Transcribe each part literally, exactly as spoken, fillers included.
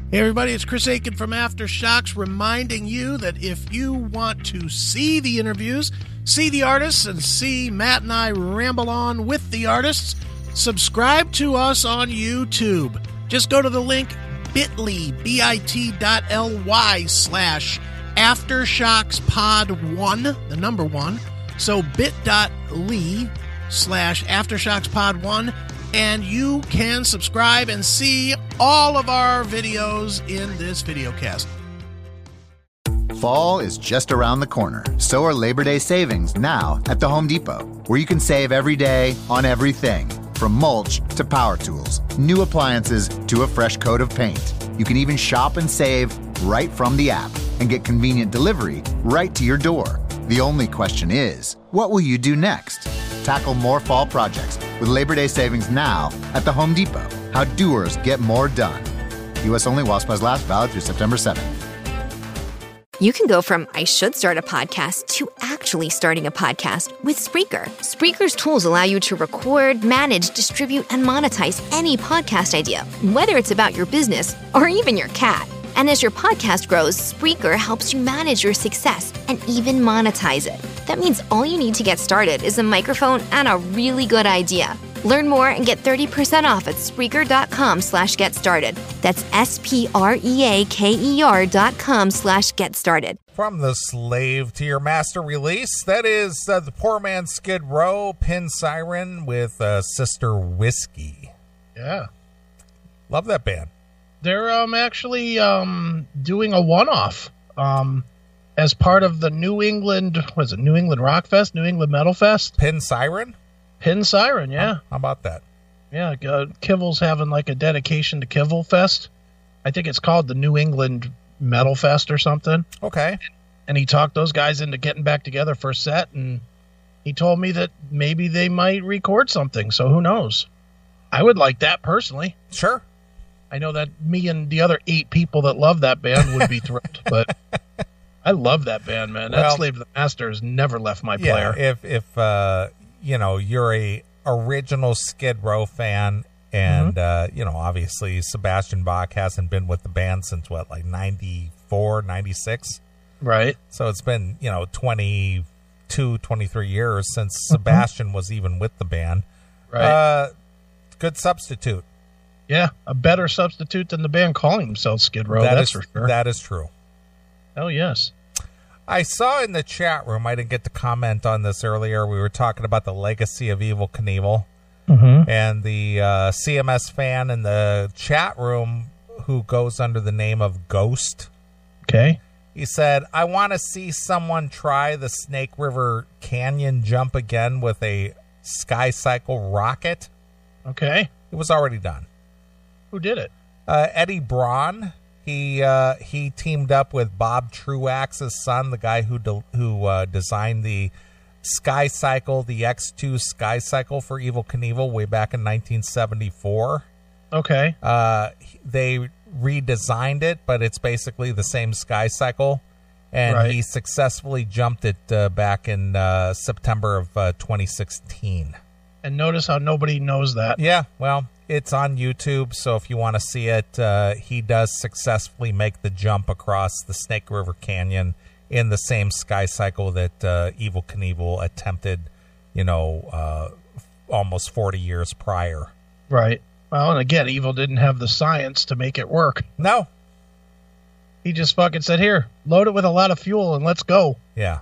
Hey everybody, it's Chris Aiken from Aftershocks reminding you that if you want to see the interviews, see the artists, and see Matt and I ramble on with the artists, subscribe to us on YouTube. Just go to the link bit.ly, bit.ly slash AftershocksPod1, the number one. So bit.ly slash AftershocksPod1, and you can subscribe and see all of our videos in this videocast. Fall is just around the corner. So are Labor Day savings now at the Home Depot, where you can save every day on everything, from mulch to power tools, new appliances to a fresh coat of paint. You can even shop and save right from the app and get convenient delivery right to your door. The only question is, what will you do next? Tackle more fall projects with Labor Day savings now at the Home Depot. How doers get more done. U S only while supplies last, valid through September seventh. You can go from I should start a podcast to actually starting a podcast with Spreaker. Spreaker's tools allow you to record, manage, distribute, and monetize any podcast idea, whether it's about your business or even your cat. And as your podcast grows, Spreaker helps you manage your success and even monetize it. That means all you need to get started is a microphone and a really good idea. Learn more and get thirty percent off at Spreaker.com slash get started. That's S-P-R-E-A-K-E-R dot com slash get started. From the Slave to Your Master release, that is uh, the Poor Man Skid Row, Pin Siren with uh, Sister Whiskey. Yeah. Love that band. They're um actually um doing a one-off um as part of the New England, what is it, New England Rock Fest, New England Metal Fest? Pin Siren? Pin Siren, yeah. How about that? Yeah, uh, Kivel's having like a dedication to Kivel Fest. I think it's called the New England Metal Fest or something. Okay. And he talked those guys into getting back together for a set, and he told me that maybe they might record something, so who knows? I would like that personally. Sure. I know that me and the other eight people that love that band would be thrilled, but I love that band, man. That Well, Slave to the Master has never left my Yeah, player. if, if uh, you know, you're a original Skid Row fan, and, mm-hmm. uh, you know, obviously Sebastian Bach hasn't been with the band since, what, like ninety-four, ninety-six? Right. So it's been, you know, twenty-two, twenty-three years since mm-hmm. Sebastian was even with the band. Right. Uh, good substitute. Yeah, a better substitute than the band calling themselves Skid Row, That that's is, for sure. That is true. Oh, yes. I saw in the chat room, I didn't get to comment on this earlier, we were talking about the legacy of Evel Knievel, mm-hmm. and the uh, C M S fan in the chat room who goes under the name of Ghost. Okay. He said, I want to see someone try the Snake River Canyon jump again with a Sky Cycle rocket. Okay. It was already done. Who did it? Uh, Eddie Braun. He uh, he teamed up with Bob Truax's son, the guy who de- who uh, designed the Sky Cycle, the X two Sky Cycle for Evel Knievel way back in nineteen seventy-four. Okay. Uh, they redesigned it, but it's basically the same Sky Cycle, and Right. he successfully jumped it uh, back in uh, September of uh, twenty sixteen. And notice how nobody knows that. Yeah, well, it's on YouTube, so if you want to see it, uh, he does successfully make the jump across the Snake River Canyon in the same Sky Cycle that uh, Evel Knievel attempted, you know, uh, almost forty years prior. Right. Well, and again, Evel didn't have the science to make it work. No. He just fucking said, here, load it with a lot of fuel and let's go. Yeah.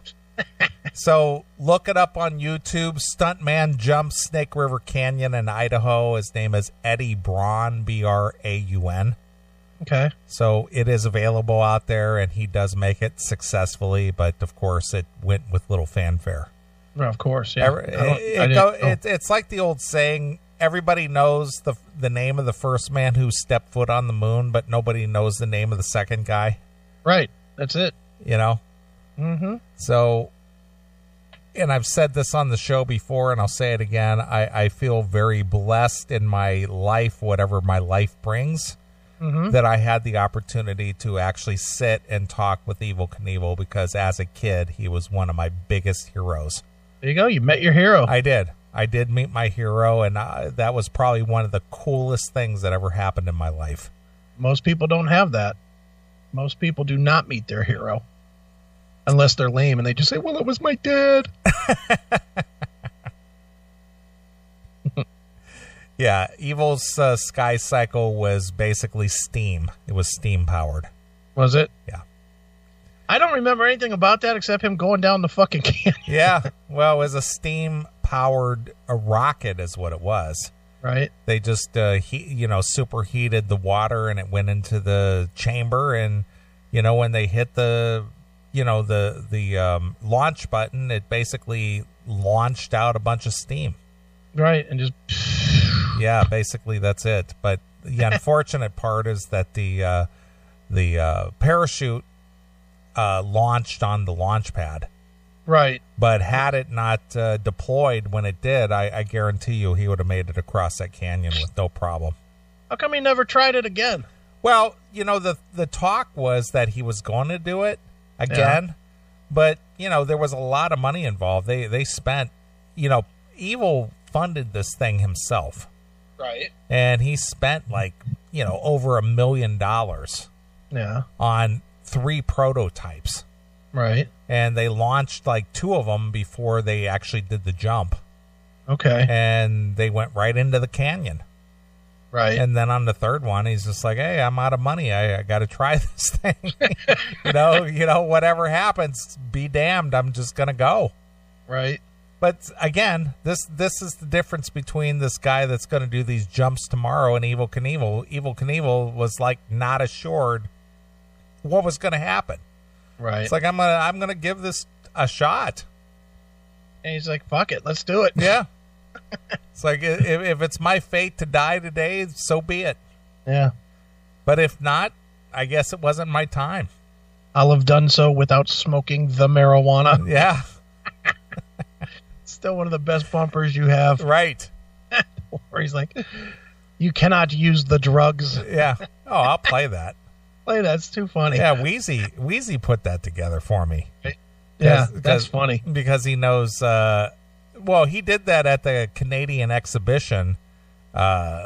So look it up on YouTube. Stuntman jumps Snake River Canyon in Idaho. His name is Eddie Braun, B R A U N. Okay. So it is available out there, and he does make it successfully, but of course it went with little fanfare. Well, of course, yeah. Every- I don't- it- I it didn't go- know. it- it's like the old saying, everybody knows the the name of the first man who stepped foot on the moon, but nobody knows the name of the second guy. Right. That's it. You know? Mm-hmm. So, and I've said this on the show before, and I'll say it again, I, I feel very blessed in my life, whatever my life brings, Mm-hmm. that I had the opportunity to actually sit and talk with Evel Knievel, because as a kid, he was one of my biggest heroes. There you go. You met your hero. I did. I did meet my hero, and I, that was probably one of the coolest things that ever happened in my life. Most people don't have that. Most people do not meet their hero. Unless they're lame and they just say, well, it was my dad. Yeah, Evil's uh, Sky Cycle was basically steam. It was steam powered. Was it? Yeah. I don't remember anything about that except him going down the fucking canyon. Yeah, well, it was a steam powered a rocket is what it was. Right. They just, uh, he, you know, superheated the water and it went into the chamber. And, you know, when they hit the, you know, the, the um, launch button, it basically launched out a bunch of steam. Right. And just... Yeah, basically that's it. But the unfortunate part is that the uh, the uh, parachute uh, launched on the launch pad. Right. But had it not uh, deployed when it did, I, I guarantee you he would have made it across that canyon with no problem. How come he never tried it again? Well, you know, the the talk was that he was going to do it again. Yeah. But, you know, there was a lot of money involved. They, they spent, you know, Evil funded this thing himself. Right. And he spent like, you know, over a million dollars yeah. on three prototypes. Right. And they launched like two of them before they actually did the jump. Okay. And they went right into the canyon. Right. And then on the third one, he's just like, hey, I'm out of money. I, I got to try this thing. you know, you know, whatever happens, be damned. I'm just going to go. Right. But again, this this is the difference between this guy that's going to do these jumps tomorrow and Evel Knievel. Evel Knievel was like not assured what was going to happen. Right. It's like I'm gonna I'm gonna give this a shot. And he's like, "Fuck it, let's do it." Yeah. It's like if, if it's my fate to die today, so be it. Yeah. But if not, I guess it wasn't my time. I'll have done so without smoking the marijuana. Yeah. Still one of the best bumpers you have. Right. Where he's like, you cannot use the drugs. Yeah. Oh, I'll play that. Play that. It's too funny. Yeah, Wheezy Wheezy put that together for me. Yeah, that's funny. Because he knows, uh, well, he did that at the Canadian exhibition uh,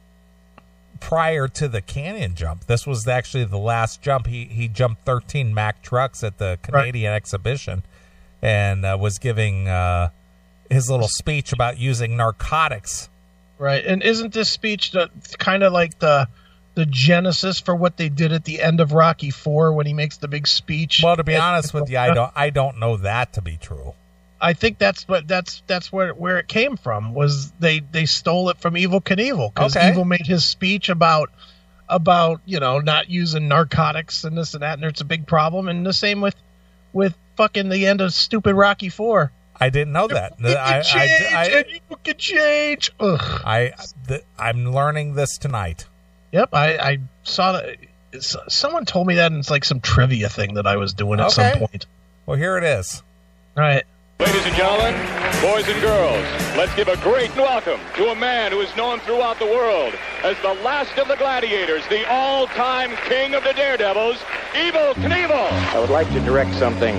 prior to the canyon jump. This was actually the last jump. He, he jumped thirteen Mack trucks at the Canadian right. exhibition and uh, was giving... Uh, his little speech about using narcotics. Right. And isn't this speech the, kind of like the the genesis for what they did at the end of Rocky four when he makes the big speech? Well, to be honest with you, I don't I don't know that to be true. I think that's what that's that's where where it came from. Was they they stole it from Evel Knievel because okay. Evel made his speech about about, you know, not using narcotics and this and that, and it's a big problem. And the same with with fucking the end of stupid Rocky four. I didn't know that. You I, can change, I, I, and you can change. Ugh. I, the, I'm learning this tonight. Yep, I, I saw that. Someone told me that, and it's like some trivia thing that I was doing at okay. some point. Well, here it is. All right. Ladies and gentlemen, boys and girls, let's give a great welcome to a man who is known throughout the world as the last of the gladiators, the all-time king of the daredevils, Evel Knievel. I would like to direct something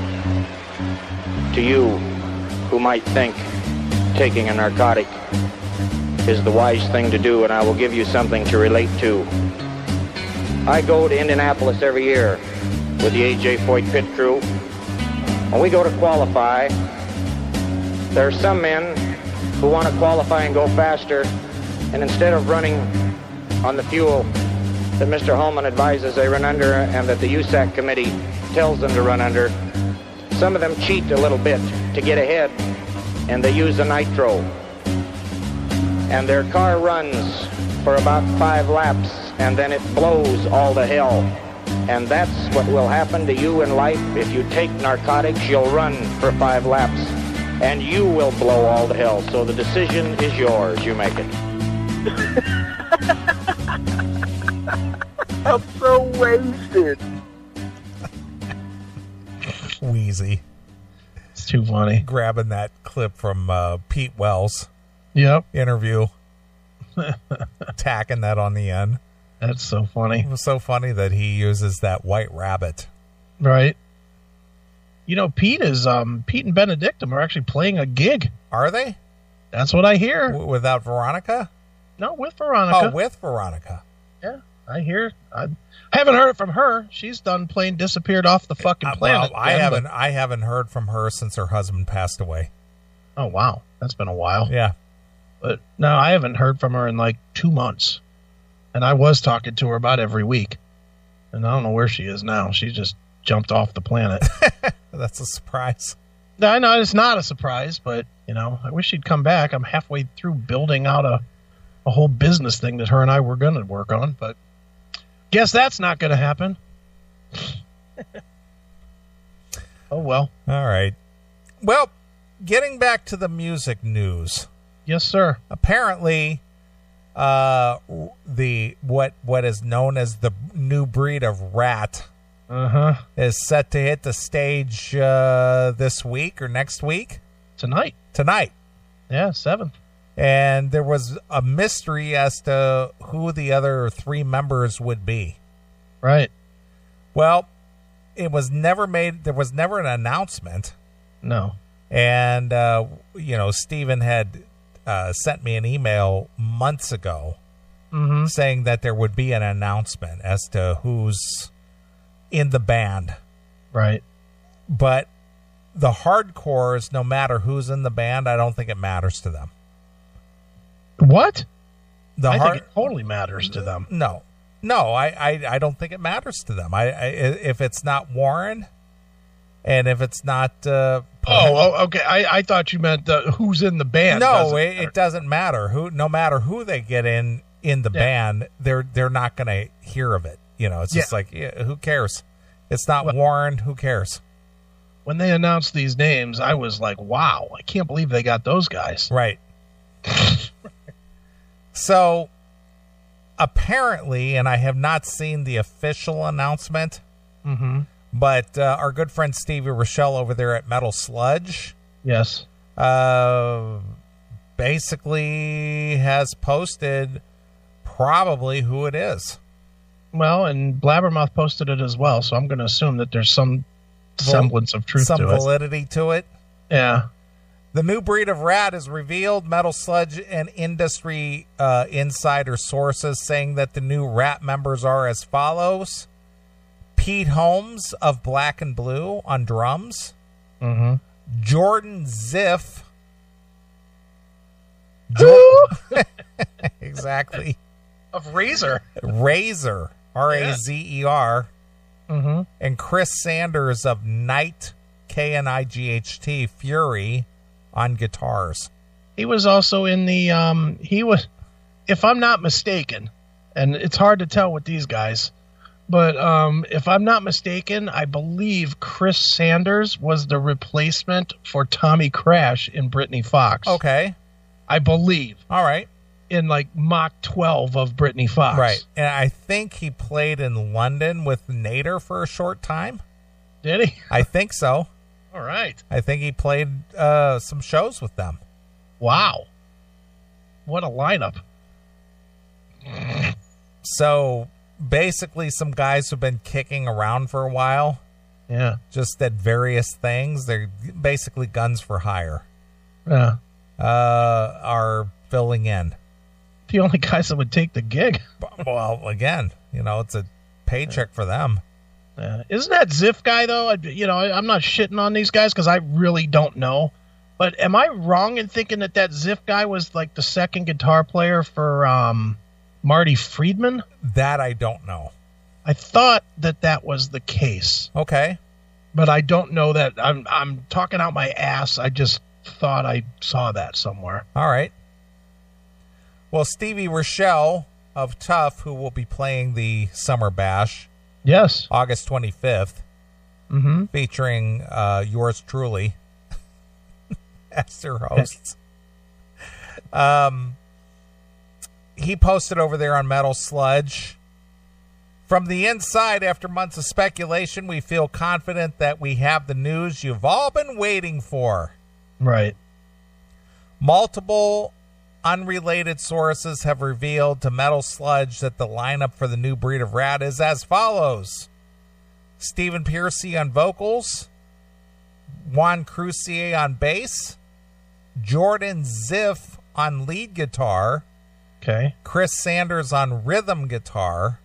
to you who might think taking a narcotic is the wise thing to do, and I will give you something to relate to. I go to Indianapolis every year with the A J Foyt pit crew. When we go to qualify, there are some men who want to qualify and go faster, and instead of running on the fuel that Mister Holman advises they run under and that the U S A C committee tells them to run under, some of them cheat a little bit to get ahead, and they use the nitro. And their car runs for about five laps, and then it blows all to hell. And that's what will happen to you in life. If you take narcotics, you'll run for five laps, and you will blow all to hell. So the decision is yours. You make it. I'm so wasted. Wheezy. It's too funny. Grabbing that clip from uh, Pete Wells' yep. interview, tacking that on the end. That's so funny. It was so funny that he uses that white rabbit. Right. You know, Pete is um Pete and Benedictum are actually playing a gig. Are they? That's what I hear. W- without Veronica? No, with Veronica. Oh, with Veronica. Yeah. I hear. I haven't heard it from her. She's done plain disappeared off the fucking Uh, planet. well, I again, haven't. but- I haven't heard from her since her husband passed away. Oh, wow. That's been a while. Yeah. But no, I haven't heard from her in like two months. And I was talking to her about every week. And I don't know where she is now. She just jumped off the planet. That's a surprise. No, I know it's not a surprise, but, you know, I wish she'd come back. I'm halfway through building out a, a whole business thing that her and I were going to work on. But guess that's not going to happen. Oh, well. All right. Well, getting back to the music news. Yes, sir. Apparently, uh, the what what is known as the new breed of rat Uh-huh. is set to hit the stage uh, this week or next week. Tonight. Tonight. Yeah, seventh. And there was a mystery as to who the other three members would be. Right. Well, it was never made. There was never an announcement. No. And, uh, you know, Steven had uh, sent me an email months ago Mm-hmm. saying that there would be an announcement as to who's in the band. Right. But the hardcores, no matter who's in the band, I don't think it matters to them. What? The I hard- think it totally matters to them. No. No, I, I, I don't think it matters to them. I, I if it's not Warren, and if it's not uh, Oh, oh, okay. I, I thought you meant uh, who's in the band. no, doesn't it, matter. it doesn't matter who. No matter who they get in in the Yeah. band, they're they're not going to hear of it. You know, it's just Yeah. like yeah, who cares? It's not Well- Warren. Who cares? When they announced these names, I was like, wow, I can't believe they got those guys. Right. So apparently, and I have not seen the official announcement, Mm-hmm. but uh, our good friend Stevie Rochelle over there at Metal Sludge Yes. uh, basically has posted probably who it is. Well, and Blabbermouth posted it as well, so I'm going to assume that there's some semblance of truth Some to it. validity to it. Yeah. The new breed of rat is revealed. Metal Sludge and industry uh, insider sources saying that the new rat members are as follows: Pete Holmes of Black and Blue on drums, Mm-hmm. Jordan Ziff, Jor- exactly, Of Razor. Razor, R A Z E R, Mm-hmm. and Chris Sanders of Night, K N I G H T, Fury on guitars. He was also in the, um, he was, if I'm not mistaken, and it's hard to tell with these guys, but um, if I'm not mistaken, I believe Chris Sanders was the replacement for Tommy Crash in Britney Fox. Okay, I believe. all right. In like Mach twelve of Britney Fox. Right. And I think he played in London with Nader for a short time. Did he? I think so. All right. I think he played uh, some shows with them. Wow. What a lineup. So basically, some guys who've been kicking around for a while, Yeah. just at various things. They're basically guns for hire, Yeah. uh, are filling in. The only guys that would take the gig. Well, again, you know, it's a paycheck for them. Uh, isn't that Ziff guy, though? I, you know, I, I'm not shitting on these guys because I really don't know. But am I wrong in thinking that that Ziff guy was like the second guitar player for um, Marty Friedman? That I don't know. I thought that that was the case, Okay. but I don't know that. I'm I'm talking out my ass. I just thought I saw that somewhere. All right. Well, Stevie Rochelle of Tough, who will be playing the Summer Bash Yes. August twenty-fifth, Mm-hmm. featuring uh, yours truly as their hosts. Um, he posted over there on Metal Sludge. From the inside, after months of speculation, we feel confident that we have the news you've all been waiting for. Right. Multiple unrelated sources have revealed to Metal Sludge that the lineup for the new breed of rat is as follows: Stephen Piercy on vocals, Juan Crucier on bass, Jordan Ziff on lead guitar, Okay. Chris Sanders on rhythm guitar,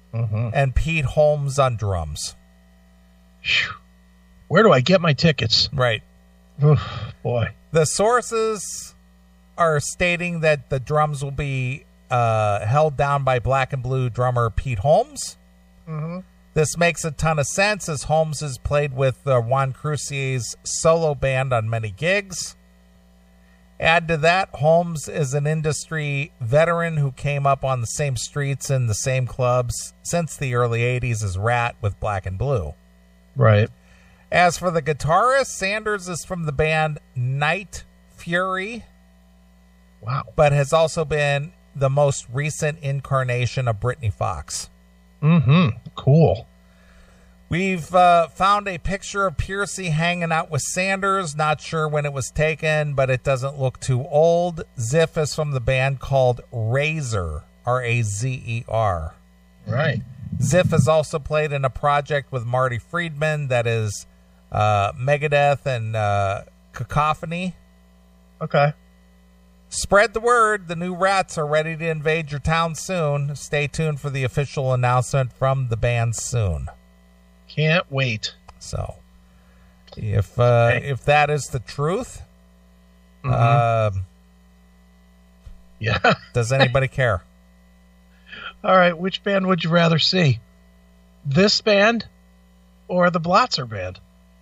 Mm-hmm. and Pete Holmes on drums. Whew. Where do I get my tickets? Right. Oof, boy. The sources are stating that the drums will be uh, held down by Black and Blue drummer Pete Holmes. Mm-hmm. This makes a ton of sense, as Holmes has played with uh, Juan Croucier's solo band on many gigs. Add to that, Holmes is an industry veteran who came up on the same streets and the same clubs since the early eighties as Rat with Black and Blue. Right. As for the guitarist, Sanders is from the band Night Fury. Wow. But has also been the most recent incarnation of Britney Fox. Mm-hmm. Cool. We've uh, found a picture of Pearcy hanging out with Sanders. Not sure when it was taken, but it doesn't look too old. Ziff is from the band called Razor, R A Z E R. Right. Ziff has also played in a project with Marty Friedman that is uh, Megadeth and uh, Cacophony. Okay. Spread the word. The new Rats are ready to invade your town soon. Stay tuned for the official announcement from the band soon. Can't wait. So, if uh, Okay. if that is the truth, Mhm. uh, Yeah. does anybody care? All right. Which band would you rather see? This band or the Blotzer band?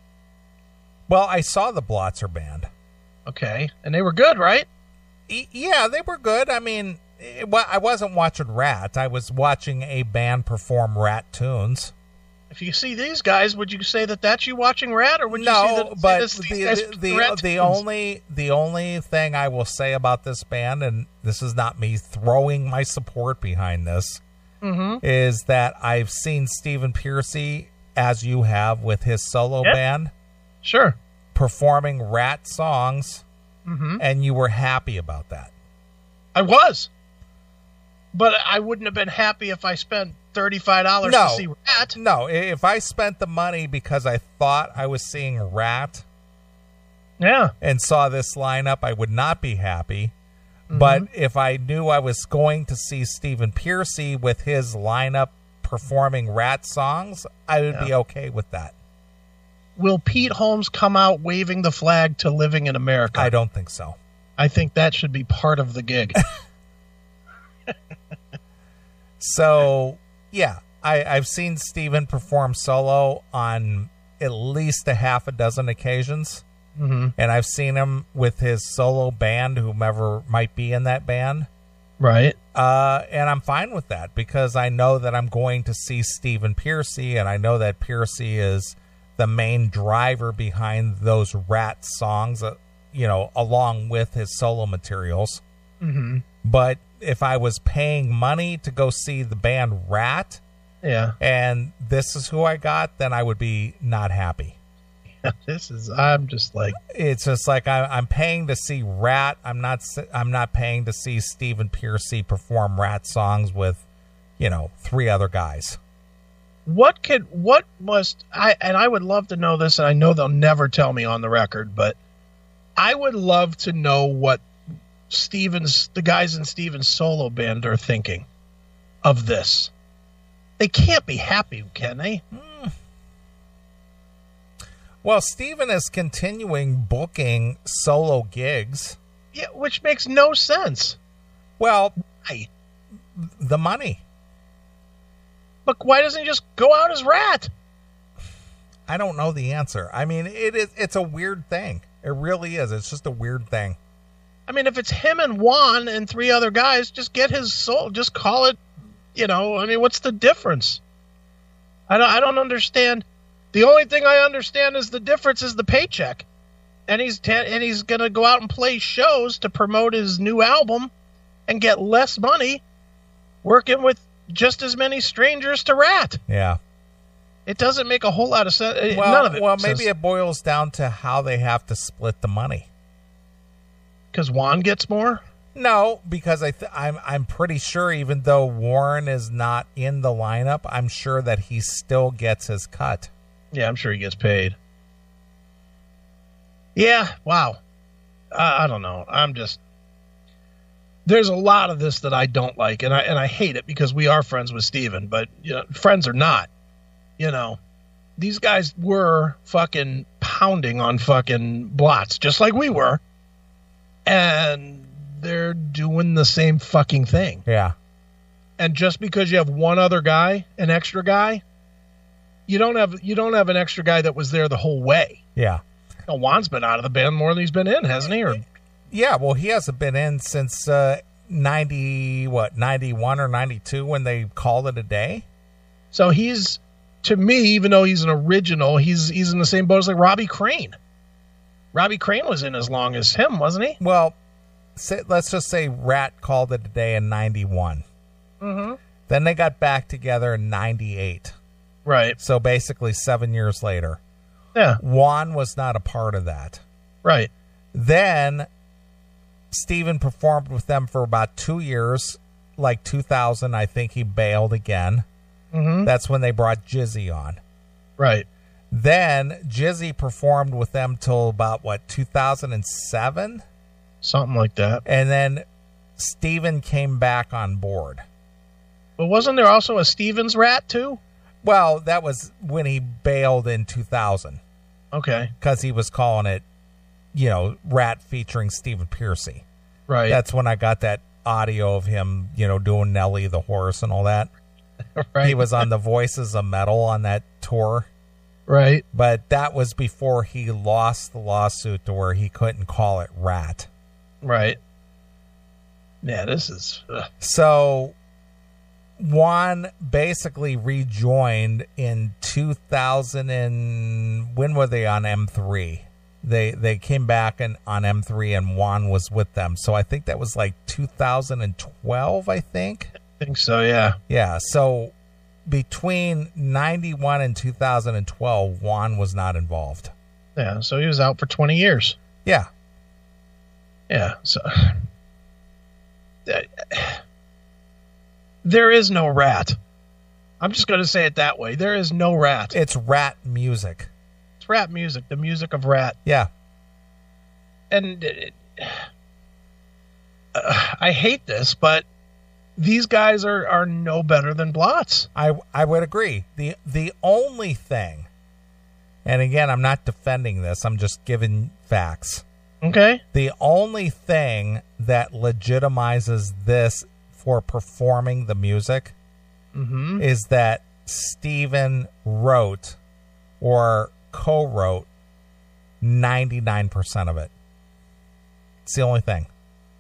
Well, I saw the Blotzer band. Okay. And they were good, right? E- yeah, they were good. I mean, it, wa- I wasn't watching Rat. I was watching a band perform Rat tunes. If you see these guys, would you say that that's you watching Rat, or would you No, say that, but say this, these the guys the, the, Rat the tunes? only the only thing I will say about this band, and this is not me throwing my support behind this, Mhm. is that I've seen Stephen Pearcy, as you have with his solo Yep. band, Sure. performing Rat songs, Mhm. and you were happy about that. I was. But I wouldn't have been happy if I spent thirty-five dollars No. to see Rat. No, i- if I spent the money because I thought I was seeing Rat Yeah. and saw this lineup, I would not be happy. But if I knew I was going to see Stephen Pearcy with his lineup performing Rat songs, I would be Yeah. okay with that. Will Pete Holmes come out waving the flag to Living in America? I don't think so. I think that should be part of the gig. So, yeah, I, I've seen Stephen perform solo on at least a half a dozen occasions. Mhm. And I've seen him with his solo band, whomever might be in that band. Right. Uh, and I'm fine with that because I know that I'm going to see Stephen Pearcy, and I know that Pearcy is the main driver behind those Rat songs, uh, you know, along with his solo materials. Mhm. But if I was paying money to go see the band Rat, Yeah. and this is who I got, then I would be not happy. This is, I'm just like, It's just like I, I'm paying to see Rat. I'm not. s- I'm not paying to see Stephen Pearcy perform Rat songs with, you know, three other guys. what could, what must, I, and I would love to know this, and I know they'll never tell me on the record, but I would love to know what Steven's, the guys in Steven's solo band are thinking of this. They can't be happy, can they? Well, Stephen is continuing booking solo gigs. Yeah, which makes no sense. Well, Why? the money. But why doesn't he just go out as Rat? I don't know the answer. I mean, it is. It's a weird thing. It really is. It's just a weird thing. I mean, if it's him and Juan and three other guys, just get his soul. Just call it, you know, I mean, what's the difference? I don't, I don't understand. The only thing I understand is the difference is the paycheck. And he's te- and he's going to go out and play shows to promote his new album and get less money working with just as many strangers to Rat. Yeah. It doesn't make a whole lot of sense. Well, None of it well, makes maybe sense. it boils down to how they have to split the money. Because Juan gets more? No, because I th- I'm I'm pretty sure even though Warren is not in the lineup, I'm sure that he still gets his cut. Yeah, I'm sure he gets paid. Yeah, wow. I, I don't know. I'm just... there's a lot of this that I don't like, and I and I hate it because we are friends with Steven, but you know, friends or not, you know, these guys were fucking pounding on fucking Blotz, just like we were, and they're doing the same fucking thing. Yeah. And just because you have one other guy, an extra guy, you don't have you don't have an extra guy that was there the whole way. Yeah. You know, Juan's been out of the band more than he's been in, hasn't he? Or yeah, well, he hasn't been in since uh, ninety what ninety-one or ninety-two when they called it a day. So he's, to me, even though he's an original, he's he's in the same boat as like Robbie Crane. Robbie Crane was in as long as him, wasn't he? Well, say, let's just say Rat called it a day in ninety-one. Mm-hmm. Then they got back together in ninety-eight. Right. So basically seven years later. Yeah. Juan was not a part of that. Right. Then Steven performed with them for about two years. Like two thousand, I think he bailed again. Mm-hmm. That's when they brought Jizzy on. Right. Then Jizzy performed with them till about, what, two thousand seven? Something like that. And then Steven came back on board. But wasn't there also a Stevens Rat, too? Well, that was when he bailed in two thousand. Okay. Because he was calling it, you know, Rat featuring Stephen Pearcy. Right. That's when I got that audio of him, you know, doing Nelly the horse and all that. Right. He was on the Voices of Metal on that tour. Right. But that was before he lost the lawsuit to where he couldn't call it Rat. Right. Yeah, this is... Ugh. So Juan basically rejoined in two thousand and... When were they on M three? They they came back and on M three and Juan was with them. So I think that was like two thousand twelve, I think. I think so, yeah. Yeah, so between ninety-one and two thousand twelve, Juan was not involved. Yeah, so he was out for twenty years. Yeah. Yeah, so... There is no Rat. I'm just going to say it that way. There is no Rat. It's Rat music. It's Rat music, the music of Rat. Yeah. And it, uh, I hate this, but these guys are, are no better than Blotz. I I would agree. The the only thing, and again, I'm not defending this, I'm just giving facts. Okay. The only thing that legitimizes this for performing the music mm-hmm. is that Steven wrote or co-wrote ninety-nine percent of it. It's the only thing.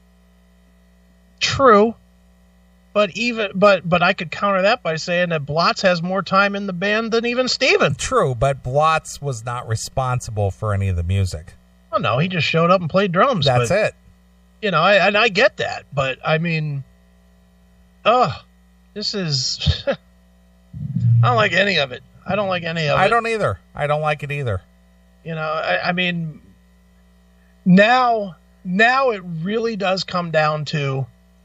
True. But even but but I could counter that by saying that Blotz has more time in the band than even Steven. True, but Blotz was not responsible for any of the music. Oh no, he just showed up and played drums. That's but, it. You know, I, and I get that, but I mean, oh, this is. I don't like any of it. I don't like any of it. I don't either. I don't like it either. You know, I, I mean, now now it really does come down to,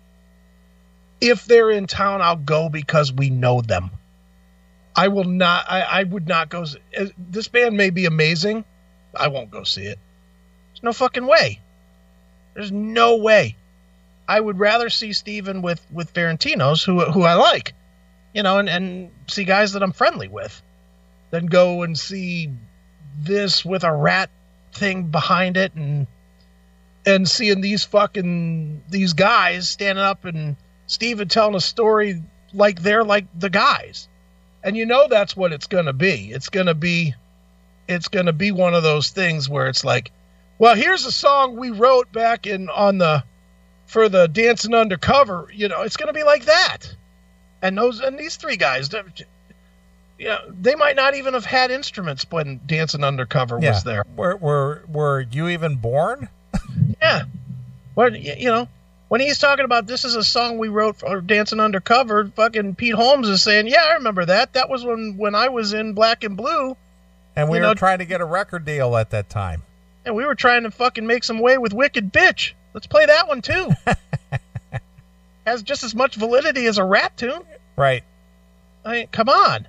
if they're in town, I'll go because we know them. I will not. I, I would not go. This band may be amazing. I won't go see it. There's no fucking way. There's no way. I would rather see Steven with with Valentinos, who who I like, you know, and, and see guys that I'm friendly with, than go and see this with a Rat thing behind it, and and seeing these fucking these guys standing up and Steven telling a story like they're like the guys. And you know that's what it's going to be. It's going to be it's going to be one of those things where it's like, well, here's a song we wrote back in on the for the Dancing Undercover, you know, it's going to be like that. And those and these three guys, you know, they might not even have had instruments when Dancing Undercover yeah. was there. Were were were you even born? Yeah. Well, you know, when he's talking about this is a song we wrote for Dancing Undercover, fucking Pete Holmes is saying, yeah, I remember that. That was when, when I was in Black and Blue. And we you were know, trying to get a record deal at that time. And we were trying to fucking make some way with Wicked Bitch. Let's play that one, too. Has just as much validity as a Rat tune. Right. I mean, come on.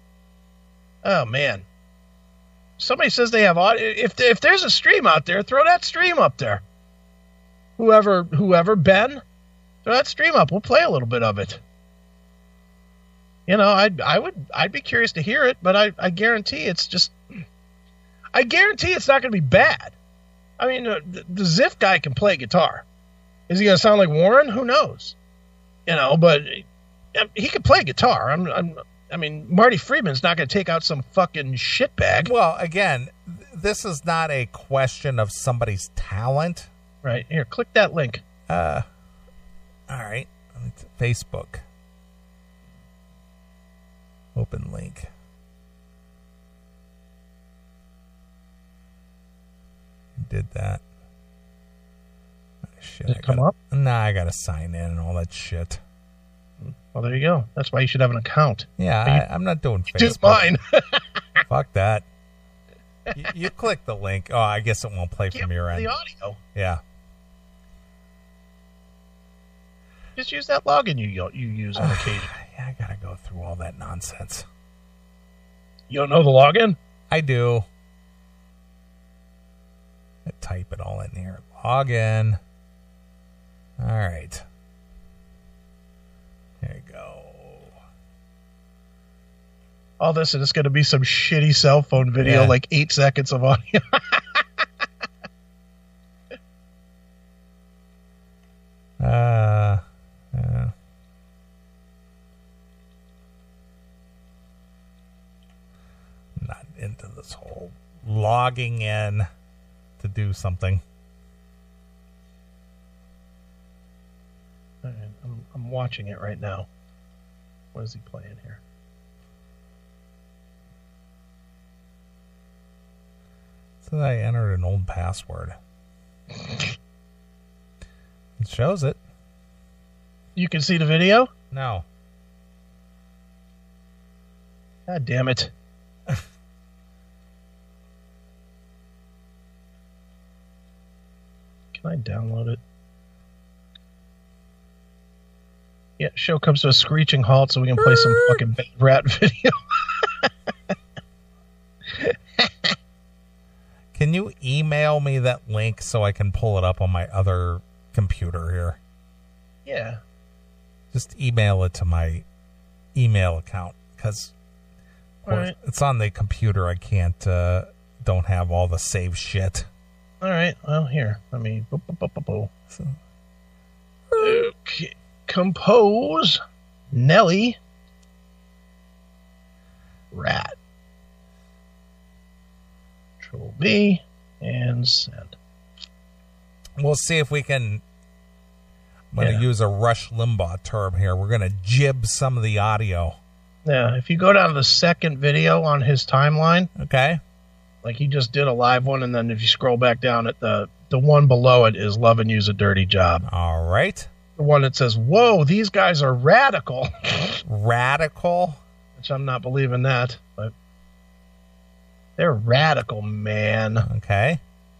Oh, man. Somebody says they have audio. If, if there's a stream out there, throw that stream up there. Whoever, whoever, Ben, Throw that stream up. We'll play a little bit of it. You know, I'd I would I'd be curious to hear it, but I, I guarantee it's just I guarantee it's not going to be bad. I mean, uh, the, the Ziff guy can play guitar. Is he going to sound like Warren? Who knows? You know, but uh, he can play guitar. I'm, I'm I mean, Marty Friedman's not going to take out some fucking shitbag. Well, again, this is not a question of somebody's talent. Right. Here, click that link. Uh, all right. It's Facebook. Open link. Did that. Oh, shit, Did it I come gotta, up? Nah, I got to sign in and all that shit. Well, there you go. That's why you should have an account. Yeah, you, I, I'm not doing Facebook. Just mine. Fuck that. you, you click the link. Oh, I guess it won't play Can't from your play end. the audio. Yeah. Just use that login you you use on occasion. Yeah, I gotta go through all that nonsense. You don't know the login? I do. I type it all in here. Login. All right. There you go. All this and it's going to be some shitty cell phone video, Yeah. like eight seconds of audio. Uh, uh, I'm not into this whole logging in to do something. All right, I'm, I'm watching it right now. What is he playing here? So I entered an old password. It shows it. You can see the video? No. God damn it. Can I download it? Yeah, show comes to a screeching halt so we can play some fucking bad rat video. Can you email me that link so I can pull it up on my other computer here? Yeah. Just email it to my email account because All right. it's on the computer. I can't, uh, don't have all the saved shit. All right. Well, here. Let me. Bo, bo, bo, bo, bo. So, Okay. Compose. Nelly. Rat. Control V and send. we'll see if we can. I'm going to Yeah. use a Rush Limbaugh term here. We're going to jib some of the audio. Yeah, if you go down to the second video on his timeline, Okay. like he just did a live one, and then if you scroll back down at the the one below it is "Loving You's a Dirty Job." All right. The one that says, "Whoa, these guys are radical," Radical. which I'm not believing that, but they're radical, man. Okay.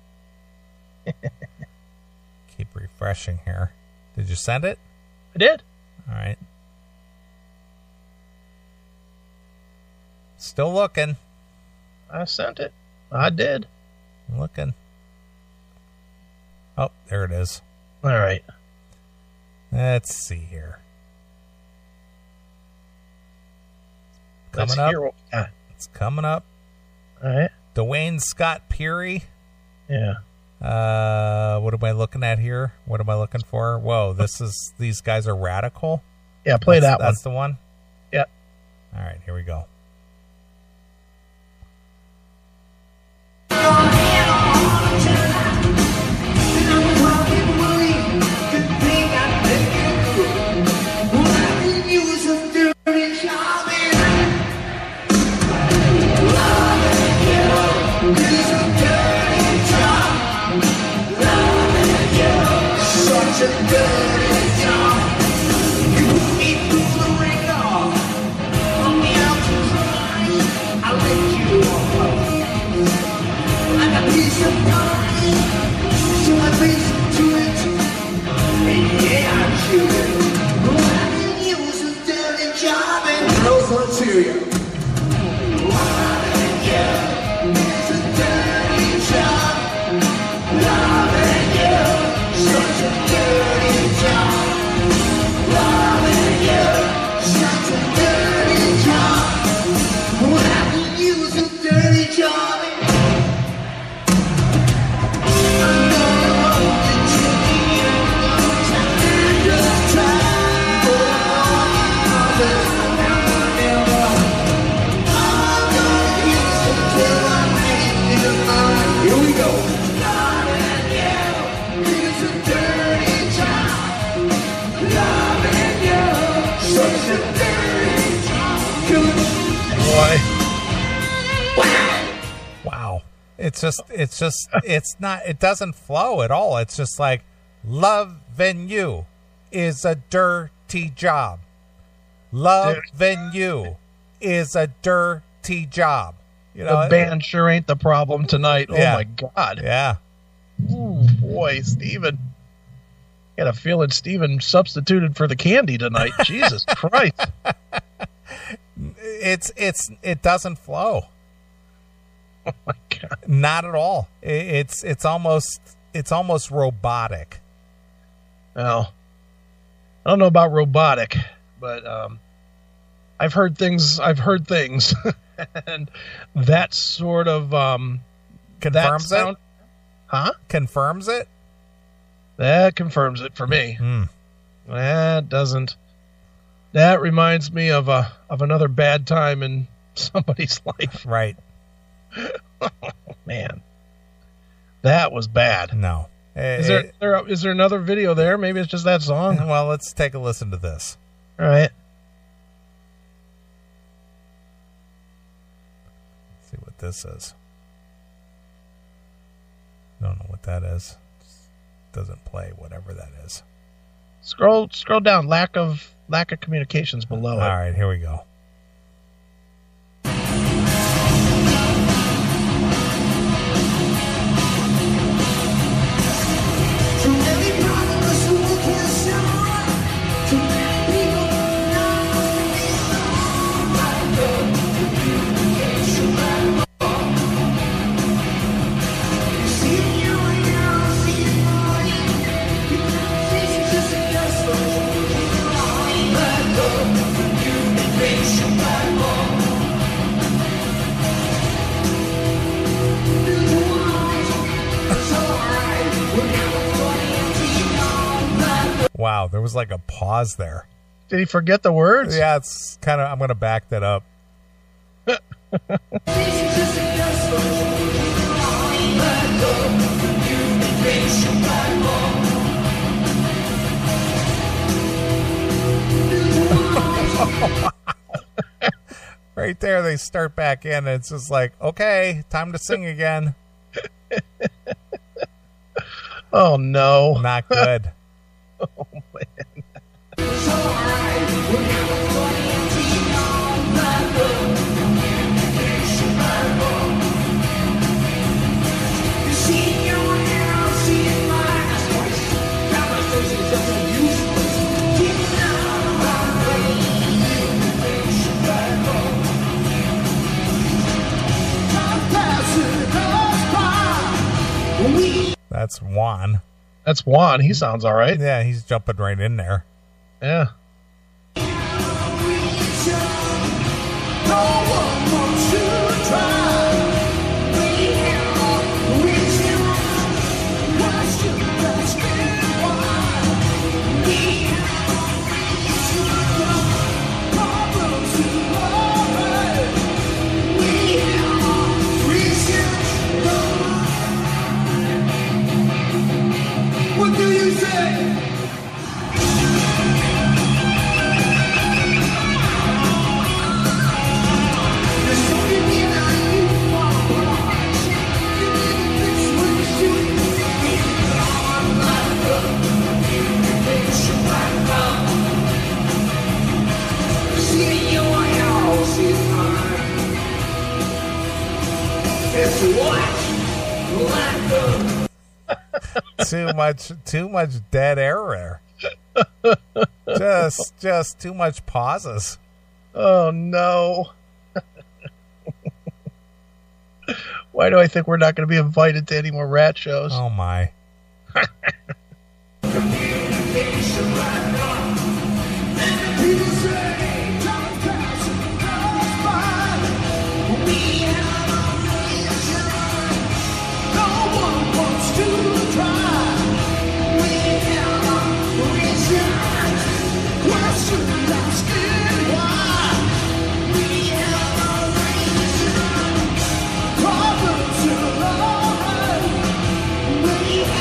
Keep refreshing here. Did you send it? I did. All right. Still looking. I sent it. I did. Looking. Oh, there it is. All right. Let's see here. Coming Let's up. hear what we got. It's coming up. All right. Dwayne Scott Peary. Yeah. Uh, what am I looking at here? What am I looking for? Whoa, this is, these guys are radical. Yeah, play that's, that one. That's the one? Yeah. All right, here we go. It's just, it's just, it's not, it doesn't flow at all. It's just like, loving you is a dirty job. Loving you is a dirty job. You know, the band sure ain't the problem tonight. Yeah. Oh my God. Yeah. Ooh, boy, Steven. I got a feeling Steven substituted for the candy tonight. Jesus Christ. It's, it's, it doesn't flow. Oh my God. Not at all. It, it's, it's almost, it's almost robotic. Well, I don't know about robotic, but um, I've heard things. I've heard things, and that sort of um, confirms that sound, it. Huh? Confirms it. That confirms it for me. Mm. That doesn't. That reminds me of a of another bad time in somebody's life. Right. Oh, man, that was bad. No. Is there, is there is there another video there? Maybe it's just that song. Well, let's take a listen to this. All right. Let's see what this is. Don't know what that is. Doesn't play whatever that is. Scroll scroll down. Lack of lack of communications below it. All right, here we go. Wow, there was like a pause there. Did he forget the words? Yeah, it's kind of, I'm going to back that up. Right there, they start back in, and it's just like, okay, time to sing again. Oh, no. Not good. Oh, man. That's Juan. That's Juan. He sounds all right. Yeah, he's jumping right in there. Yeah. What do you say? Too much, too much dead air there. Just, just too much pauses. Oh, no. Why do I think we're not going to be invited to any more rat shows? Oh, my. We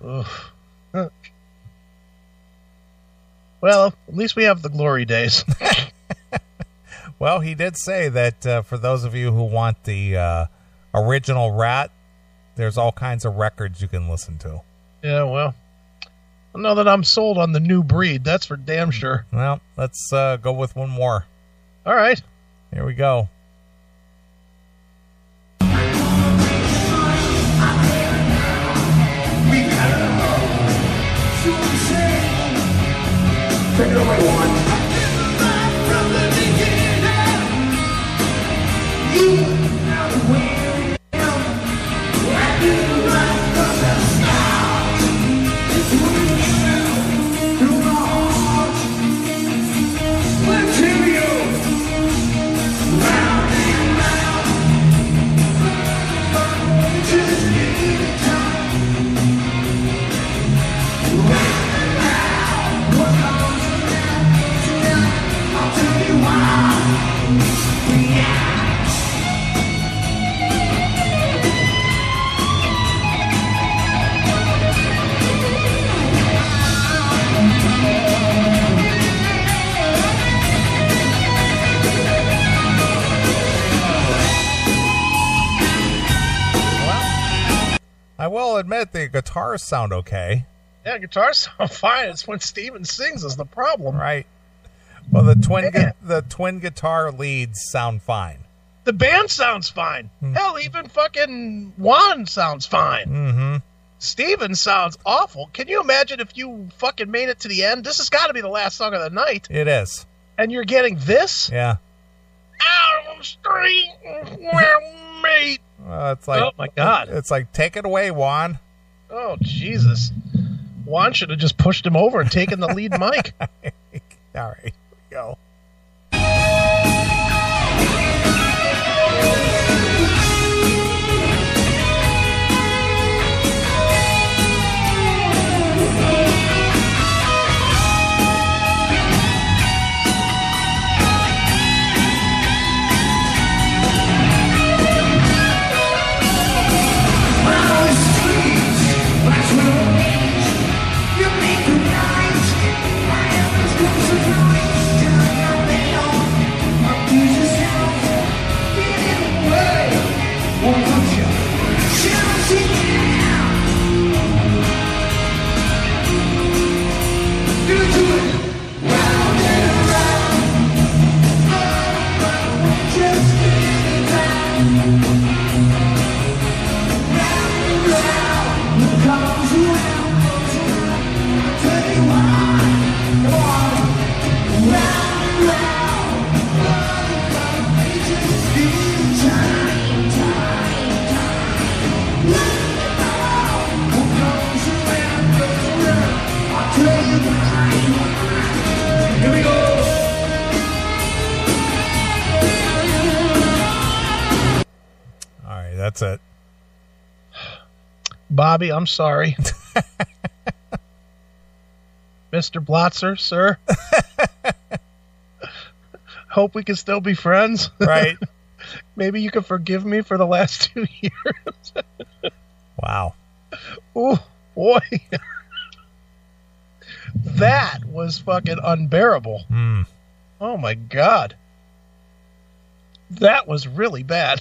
Oof. Well, at least we have the glory days. Well, he did say that uh, for those of you who want the uh, original Rat, there's all kinds of records you can listen to. Yeah, well, I know that I'm sold on the new breed. That's for damn sure. Well, let's uh, go with one more. All right. Here we go. Take it away, Juan. I will admit the guitars sound okay. Yeah, guitars sound fine. It's when Steven sings is the problem. Right. Well, the twin gu- the twin guitar leads sound fine. The band sounds fine. Mm-hmm. Hell, even fucking Juan sounds fine. Mm-hmm. Steven sounds awful. Can you imagine if you fucking made it to the end? This has got to be the last song of the night. It is. And you're getting this? Yeah. Out on the street, where mate. Uh, it's like, oh, my God. It's like, take it away, Juan. Oh, Jesus. Juan should have just pushed him over and taken the lead mic. All right, here we go. That's it. Bobby, I'm sorry. Mister Blotzer, sir. Hope we can still be friends. Right. Maybe you can forgive me for the last two years. Wow. Oh, boy. That was fucking unbearable. Mm. Oh, my God. That was really bad.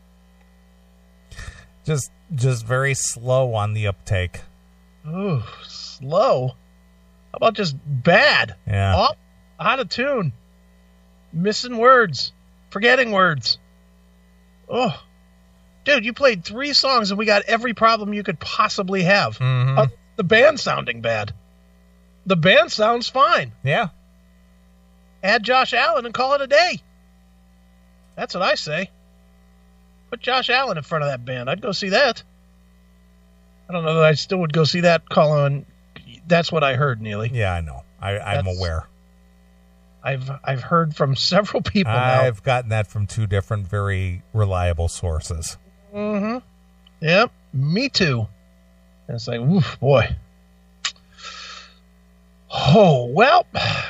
Just just very slow on the uptake. Ooh, slow. How about just bad? Yeah. Off, out of tune. Missing words. Forgetting words. Oh. Dude, you played three songs and we got every problem you could possibly have. Mm-hmm. Uh, the band sounding bad. The band sounds fine. Yeah. Add Josh Allen and call it a day. That's what I say. Put Josh Allen in front of that band. I'd go see that. I don't know that I still would go see that call on. That's what I heard, Neely. Yeah, I know. I, I'm That's, aware. I've I've heard from several people I've now. gotten that from two different very reliable sources. Mm-hmm. Yep. Me too. And it's like, oof, boy. Oh, well.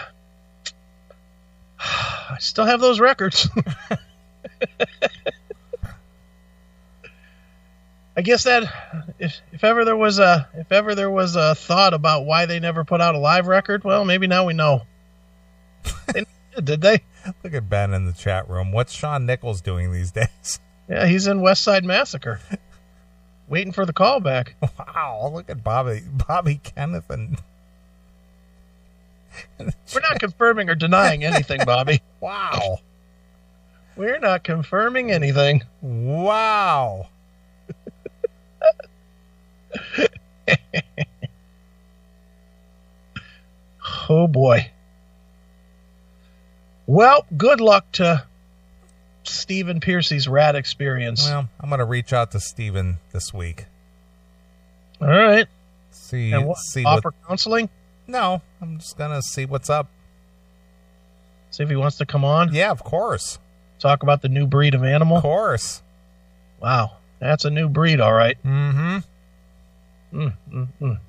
I still have those records. I guess that if if ever there was a if ever there was a thought about why they never put out a live record, well, maybe now we know. They did, did they? Look at Ben in the chat room. What's Shawn Nichols doing these days? Yeah, he's in West Side Massacre, waiting for the callback. Wow, look at Bobby, Bobby Kenneth, and we're not confirming or denying anything, Bobby. Wow, we're not confirming anything. Wow. Oh boy. Well, good luck to Stephen Piercy's rat experience. Well, I'm going to reach out to Stephen this week. All right. See, and what, see offer what, counseling? No, I'm just going to see what's up. See if he wants to come on? Yeah, of course. Talk about the new breed of animal? Of course. Wow, that's a new breed, all right. Mm-hmm. Mm, mm, mm.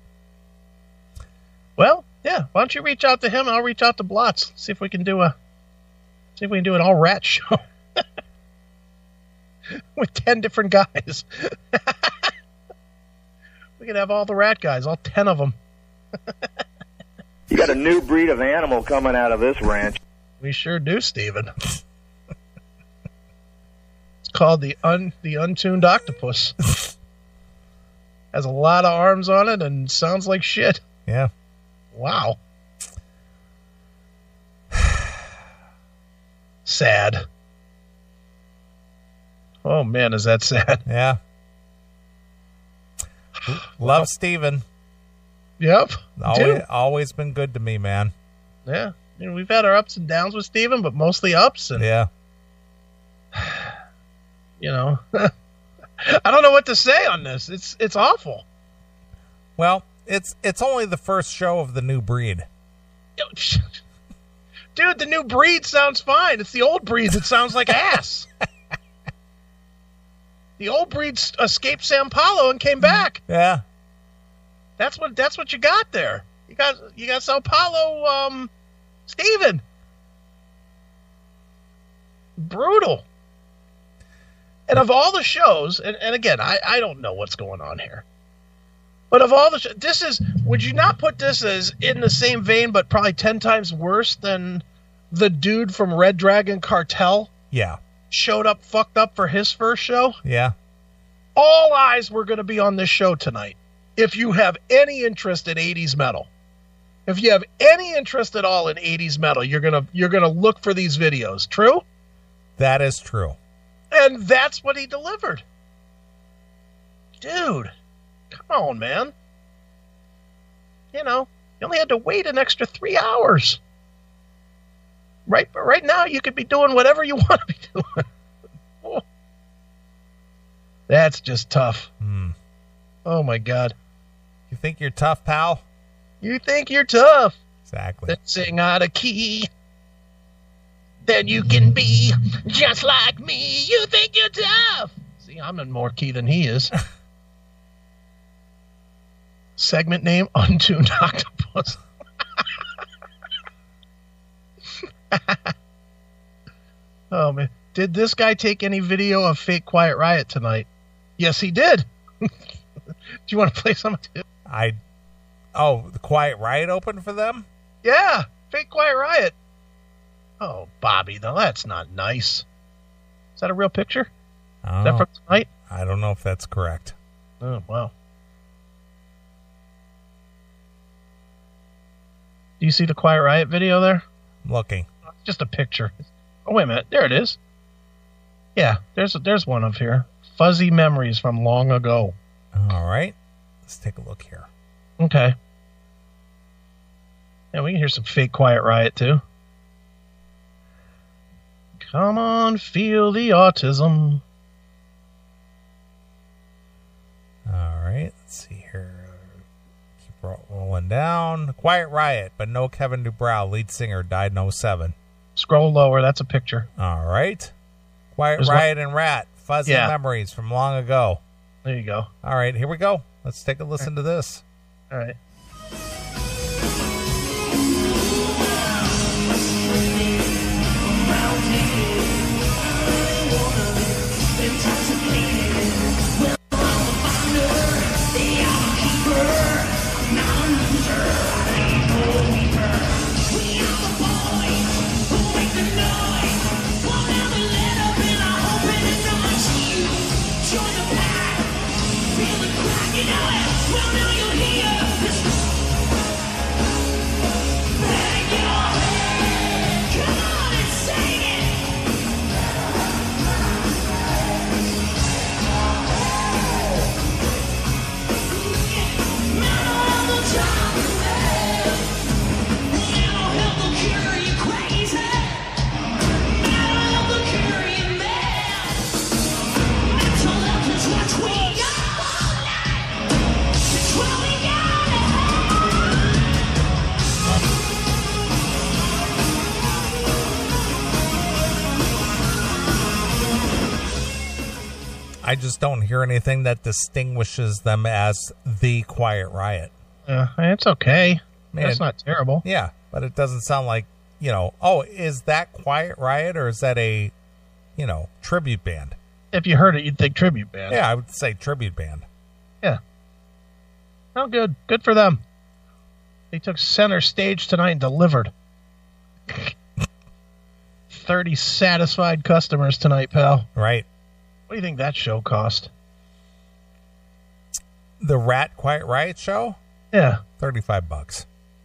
Well, yeah. Why don't you reach out to him? I'll reach out to Blotz. See if we can do a, see if we can do an all rat show with ten different guys. We could have all the rat guys, all ten of them. You got a new breed of animal coming out of this ranch. We sure do, Steven. It's called the un the untuned octopus. Has a lot of arms on it and sounds like shit. Yeah. Wow. Sad. Oh man, is that sad? Yeah. Love Steven. Yep. Always, always been good to me, man. Yeah. You know, we've had our ups and downs with Steven, but mostly ups. And yeah. You know, I don't know what to say on this. It's it's awful. Well, it's it's only the first show of the new breed. Dude, the new breed sounds fine. It's the old breed that sounds like ass. The old breed escaped Sao Paulo and came back. Yeah. That's what that's what you got there. You got you got Sao Paulo um Steven. Brutal. And of all the shows, and, and again, I, I don't know what's going on here. But of all the shows, this is, would you not put this as in the same vein, but probably ten times worse than the dude from Red Dragon Cartel? Yeah. Showed up fucked up for his first show? Yeah. All eyes were going to be on this show tonight. If you have any interest in eighties metal, if you have any interest at all in eighties metal, you're going to you're going to look for these videos. True? That is true. And that's what he delivered. Dude, come on, man. You know, you only had to wait an extra three hours. Right, but right now you could be doing whatever you want to be doing. Oh. That's just tough. Hmm. Oh my God. You think you're tough, pal? You think you're tough. Exactly. Then sing out a key. Then you can be just like me. You think you're tough. See, I'm in more key than he is. Segment name, Untuned Octopus. Oh, man. Did this guy take any video of Fake Quiet Riot tonight? Yes, he did. Do you want to play some? I. Oh, the Quiet Riot opened for them? Yeah, Fake Quiet Riot. Oh, Bobby, though, that's not nice. Is that a real picture? Oh, Is that from tonight? I don't know if that's correct. Oh, wow. Do you see the Quiet Riot video there? I'm looking. It's just a picture. Oh, wait a minute. There it is. Yeah, there's there's one of here. Fuzzy memories from long ago. All right. Let's take a look here. Okay. Yeah, we can hear some Fake Quiet Riot, too. Come on, feel the autism. All right. Let's see here. Keep rolling down. Quiet Riot, but no Kevin DuBrow, lead singer, died in oh seven. Scroll lower. That's a picture. All right. Quiet There's Riot one. and Rat. Fuzzy Yeah. memories from long ago. There you go. All right. Here we go. Let's take a listen to this. All right. I just don't hear anything that distinguishes them as the Quiet Riot. Yeah, it's okay. Man, That's not terrible. Yeah, but it doesn't sound like, you know, oh, is that Quiet Riot or is that a, you know, tribute band? If you heard it, you'd think tribute band. Yeah, I would say tribute band. Yeah. Oh, good. Good for them. They took center stage tonight and delivered. thirty satisfied customers tonight, pal. Right. What do you think that show cost? The Rat Quiet Riot show? Yeah. thirty-five bucks.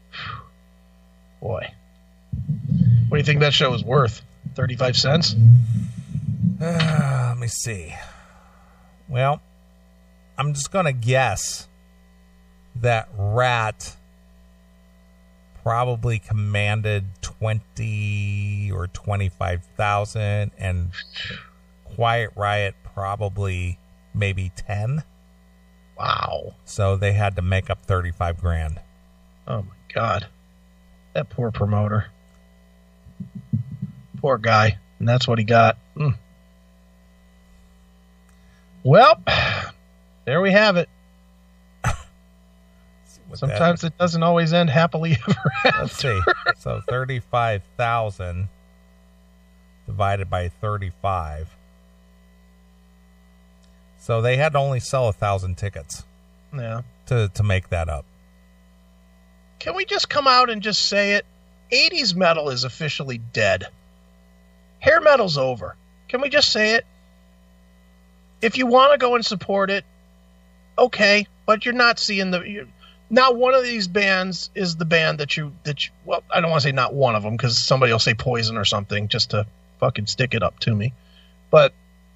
Boy. What do you think that show was worth? thirty-five cents? Uh, let me see. Well, I'm just going to guess that Rat probably commanded twenty or twenty-five thousand, and Quiet Riot probably maybe ten. Wow. So they had to make up thirty-five grand. Oh my God. That poor promoter. Poor guy. And that's what he got. Mm. Well, there we have it. Sometimes that, it doesn't always end happily ever after. Let's see. So thirty-five thousand divided by thirty-five. So they had to only sell a thousand tickets. Yeah. To to make that up. Can we just come out and just say it? eighties metal is officially dead. Hair metal's over. Can we just say it? If you want to go and support it, okay, but you're not seeing the. You're, now, one of these bands is the band that you that you. Well, I don't want to say not one of them because somebody will say Poison or something just to fucking stick it up to me, but.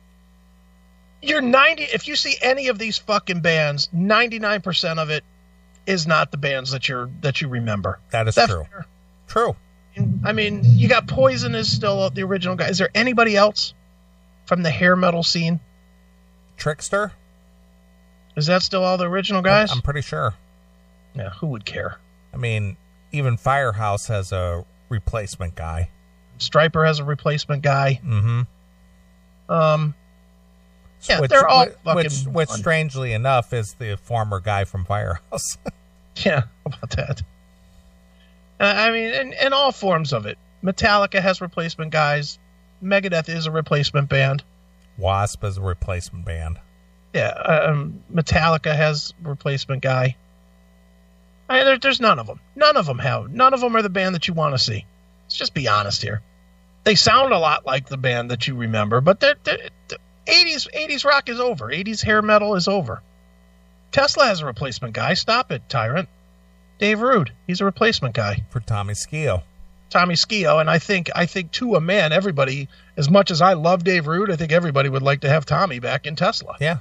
You're ninety. If you see any of these fucking bands, ninety-nine percent of it is not the bands that you're that you remember. That is, is that true. Fair? True. I mean, you got Poison is still the original guy. Is there anybody else from the hair metal scene? Trickster. Is that still all the original guys? I'm pretty sure. Yeah, who would care? I mean, even Firehouse has a replacement guy. Striper has a replacement guy. Mm-hmm. Um. Yeah, which, they're all which, fucking which, which fun. strangely enough, is the former guy from Firehouse. Yeah, how about that? Uh, I mean, in, in all forms of it. Metallica has replacement guys. Megadeth is a replacement band. Wasp is a replacement band. Yeah, um, Metallica has a replacement guy. I mean, there, there's none of them. None of them have. None of them are the band that you want to see. Let's just be honest here. They sound a lot like the band that you remember, but they're, they're, they're eighties eighties rock is over. eighties hair metal is over. Tesla has a replacement guy. Stop it, Tyrant. Dave Rude, he's a replacement guy. For Tommy Skeoch. Tommy Skeoch, and I think I think to a man, everybody, as much as I love Dave Rude, I think everybody would like to have Tommy back in Tesla. Yeah.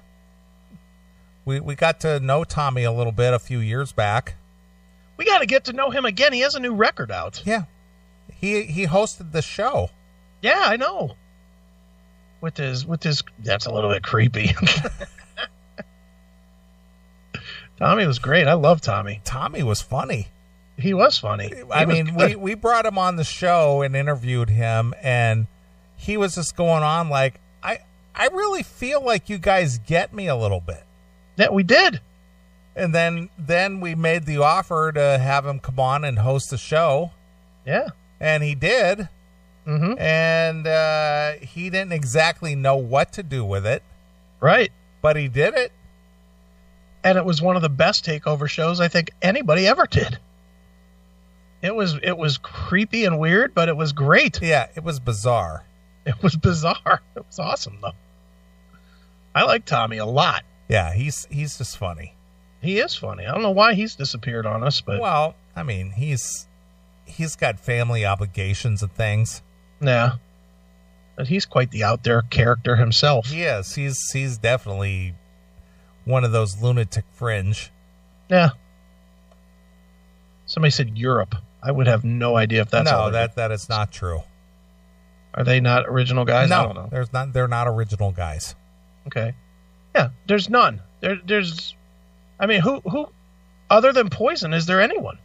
We we got to know Tommy a little bit a few years back. We got to get to know him again. He has a new record out. Yeah. He he hosted the show. Yeah, I know. With his, with his, that's a little bit creepy. Tommy was great. I love Tommy. Tommy was funny. He was funny. He I was mean, good. we, we brought him on the show and interviewed him, and he was just going on like, I I really feel like you guys get me a little bit. Yeah, we did. And then then we made the offer to have him come on and host the show. Yeah. And he did. Mm-hmm. And uh, he didn't exactly know what to do with it. Right. But he did it. And it was one of the best takeover shows I think anybody ever did. It was it was creepy and weird, but it was great. Yeah, it was bizarre. It was bizarre. It was awesome, though. I like Tommy a lot. Yeah, he's he's just funny. He is funny. I don't know why he's disappeared on us, but well, I mean, he's he's got family obligations and things. Yeah, but he's quite the out there character himself. He is. He's he's definitely one of those lunatic fringe. Yeah. Somebody said Europe. I would have no idea if that's no. That that is not true. Are they not original guys? No, I don't know. There's not. They're not original guys. Okay. Yeah, there's none. There, there's. I mean, who who, other than Poison, is there anyone?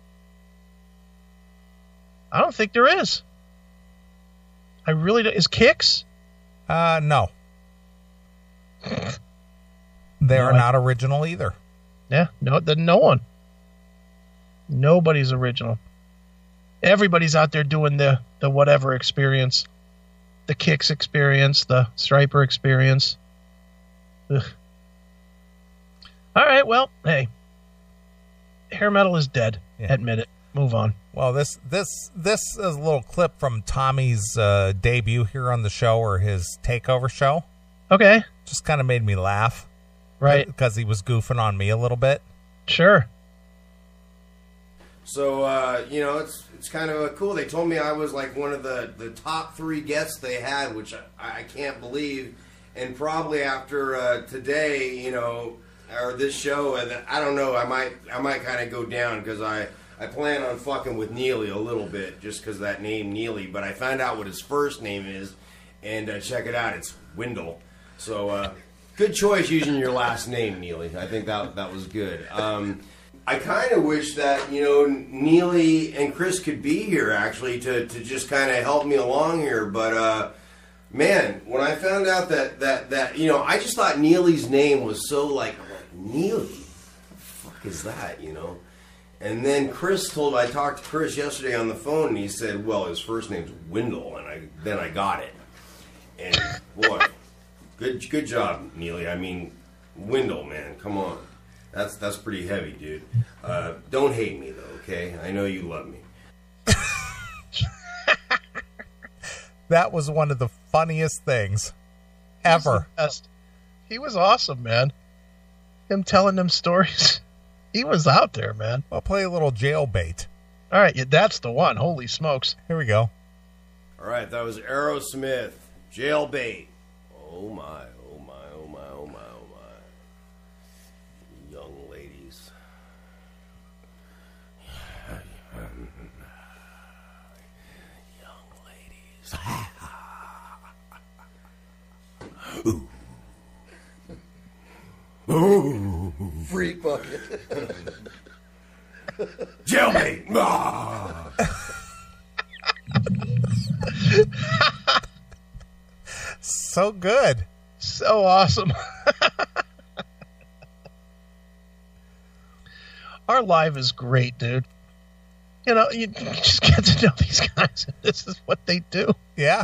I don't think there is. I really don't. Is Kix? Uh, no. They No, are I- not original either. Yeah, no, the, no one. Nobody's original. Everybody's out there doing the, the whatever experience. The Kicks experience, the Striper experience. Ugh. All right, well, hey. Hair metal is dead. Yeah. Admit it. Move on. Well, this this this is a little clip from Tommy's uh, debut here on the show, or his takeover show. Okay. Just kind of made me laugh. Right. Because he was goofing on me a little bit. Sure. So, uh, you know, it's it's kind of cool. They told me I was like one of the, the top three guests they had, which I, I can't believe. And probably after uh, today, you know, or this show, and I don't know, I might I might kind of go down because I, I plan on fucking with Neely a little bit just because that name Neely. But I found out what his first name is, and uh, check it out, it's Wendell. So, uh, good choice using your last name, Neely. I think that that was good. Um, I kind of wish that, you know, Neely and Chris could be here, actually, to, to just kind of help me along here. But, uh, man, when I found out that, that, that, you know, I just thought Neely's name was so, like, I'm like, Neely? What the fuck is that, you know? And then Chris told, I talked to Chris yesterday on the phone, and he said, well, his first name's Wendell, and I then I got it. And, boy, good good job, Neely. I mean, Wendell, man, come on. That's that's pretty heavy, dude. Uh, don't hate me, though, okay? I know you love me. That was one of the funniest things ever. Best. He was awesome, man. Him telling them stories. He was out there, man. I'll play a little jailbait. All right, yeah, that's the one. Holy smokes. Here we go. All right, that was Aerosmith, Jailbait. Oh, my, oh, my, oh, my, oh, my, oh, my. Young ladies. Young ladies. Ooh. Ooh. Freak bucket. Jailbait. Ah. So good. So awesome. Our live is great, dude. You know, you just get to know these guys. This is what they do. Yeah.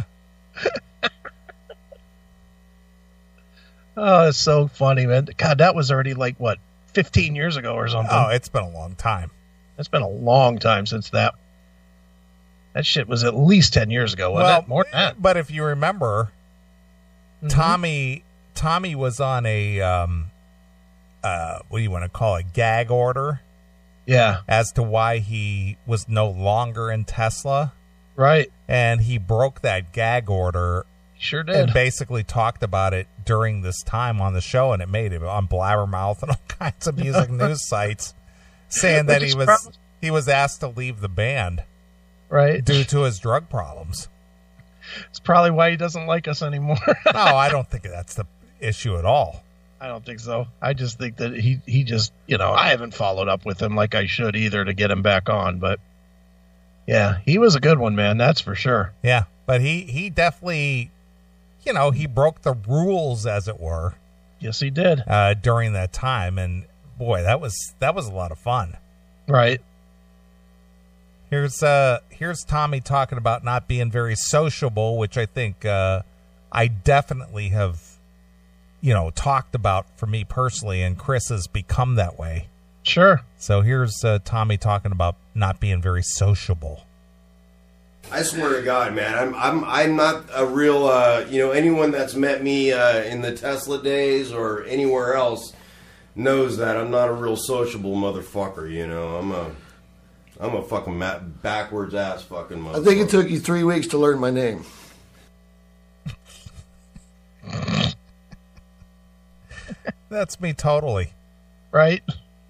Oh, it's so funny, man. God, that was already like, what, fifteen years ago or something? Oh, it's been a long time. It's been a long time since that. That shit was at least ten years ago, wasn't Well, it? More than that. But if you remember, Mhm. Tommy Tommy was on a, um, uh, what do you want to call it, gag order Yeah, as to why he was no longer in Tesla. right. And he broke that gag order Sure did. and basically talked about it during this time on the show, and it made it on Blabbermouth and all kinds of music news sites, saying that Which he is was prob- he was asked to leave the band Right. due to his drug problems. It's probably why he doesn't like us anymore. No, I don't think that's the issue at all. I don't think so. I just think that he, he just, you know, I haven't followed up with him like I should either to get him back on. But, yeah, he was a good one, man. That's for sure. Yeah, but he, he definitely, you know, he broke the rules, as it were, Yes, he did. uh, during that time. And, boy, that was that was a lot of fun. Right. Here's uh here's Tommy talking about not being very sociable, which I think uh, I definitely have, you know, talked about for me personally, and Chris has become that way. Sure. So here's uh, Tommy talking about not being very sociable. I swear to God, man, I'm I'm I'm not a real uh, you know, anyone that's met me uh, in the Tesla days or anywhere else knows that I'm not a real sociable motherfucker. You know, I'm a I'm a fucking ma- backwards ass fucking motherfucker. I think it took you three weeks to learn my name. That's me totally. Right.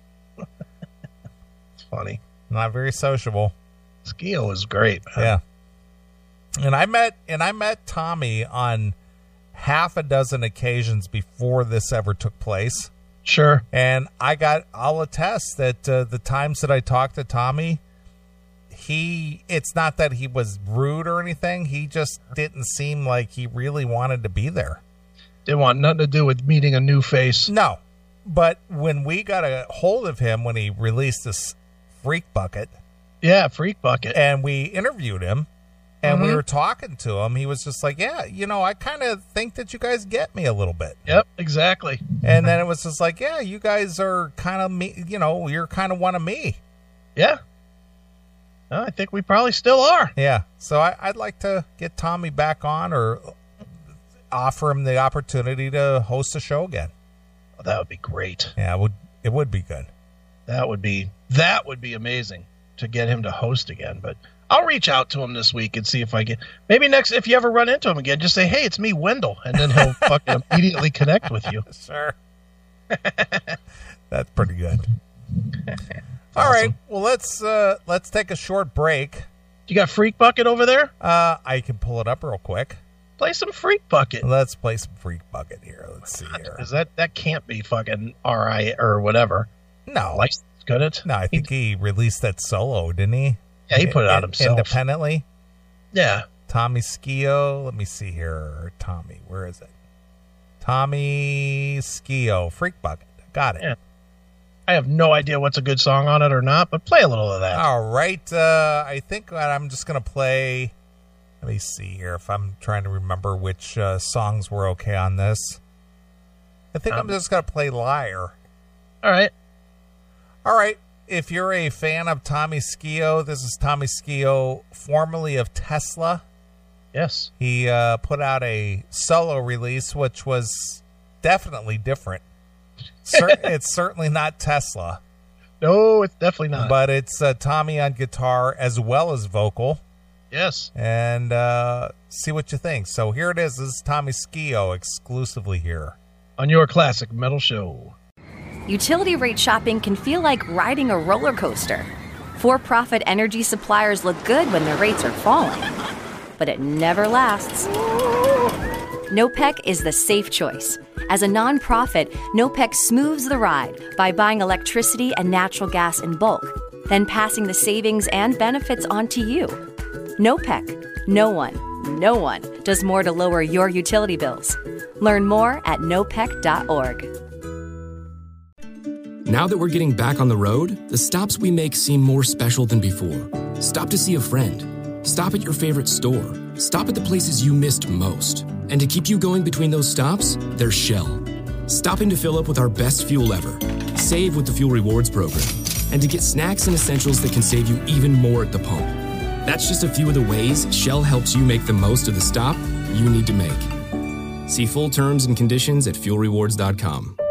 It's funny. Not very sociable. Skio is great, man. Yeah. And I met and I met Tommy on half a dozen occasions before this ever took place. Sure. And I got I'll attest that uh, the times that I talked to Tommy, he it's not that he was rude or anything, he just didn't seem like he really wanted to be there. Didn't want nothing to do with meeting a new face. No. But when we got a hold of him when he released this Freak Bucket. Yeah, Freak Bucket. And we interviewed him. And mm-hmm. we were talking to him. He was just like, yeah, you know, I kind of think that you guys get me a little bit. Yep, exactly. And then it was just like, yeah, you guys are kind of me, you know, you're kind of one of me. Yeah. Well, I think we probably still are. Yeah. So I, I'd like to get Tommy back on or offer him the opportunity to host a show again. Oh, that would be great. Yeah, it would, it would be good. That would be, that would be amazing to get him to host again, but I'll reach out to him this week and see if I can. Maybe next, if you ever run into him again, just say, hey, it's me, Wendell. And then he'll fucking immediately connect with you. Sure. That's pretty good. All Awesome. right. Well, let's uh, let's take a short break. You got Freak Bucket over there? Uh, I can pull it up real quick. Play some Freak Bucket. Let's play some Freak Bucket here. Let's see here. Because that, that can't be fucking R I or whatever. No. License, could it? No, I think he, he released that solo, didn't he? Yeah, he put it out himself. Independently? Yeah. Tommy Skio. Let me see here. Tommy, where is it? Tommy Skio. Freak Bucket. Got it. Yeah. I have no idea what's a good song on it or not, but play a little of that. All right. Uh, I think I'm just going to play. Let me see here if I'm trying to remember which uh, songs were okay on this. I think um, I'm just going to play Liar. All right. All right. If you're a fan of Tommy Skio, this is Tommy Skio, formerly of Tesla. Yes. He uh, put out a solo release, which was definitely different. Cer- it's certainly not Tesla. No, it's definitely not. But it's uh, Tommy on guitar as well as vocal. Yes. And uh, see what you think. So here it is. This is Tommy Skio exclusively here on your Classic Metal Show. Utility rate shopping can feel like riding a roller coaster. For-profit energy suppliers look good when their rates are falling, but it never lasts. NOPEC is the safe choice. As a nonprofit, NOPEC smooths the ride by buying electricity and natural gas in bulk, then passing the savings and benefits on to you. NOPEC. No one, no one does more to lower your utility bills. Learn more at nopec dot org. Now that we're getting back on the road, the stops we make seem more special than before. Stop to see a friend. Stop at your favorite store. Stop at the places you missed most. And to keep you going between those stops, there's Shell. Stopping to fill up with our best fuel ever. Save with the Fuel Rewards program. And to get snacks and essentials that can save you even more at the pump. That's just a few of the ways Shell helps you make the most of the stop you need to make. See full terms and conditions at fuel rewards dot com.